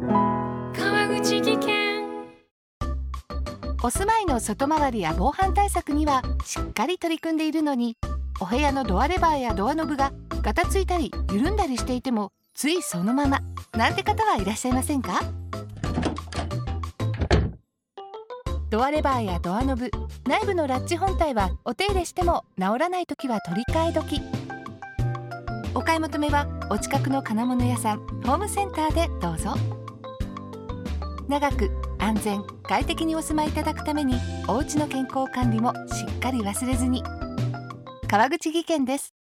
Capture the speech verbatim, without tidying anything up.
川口技研。 お住まいの外回りや防犯対策にはしっかり取り組んでいるのに、お部屋のドアレバーやドアノブがガタついたり緩んだりしていてもついそのままなんて方はいらっしゃいませんか？ドアレバーやドアノブ、内部のラッチ本体はお手入れしても治らないときは取り替え時。お買い求めはお近くの金物屋さん、ホームセンターでどうぞ。長く安全快適にお住まいいただくために、お家の健康管理もしっかり忘れずに。川口技研です。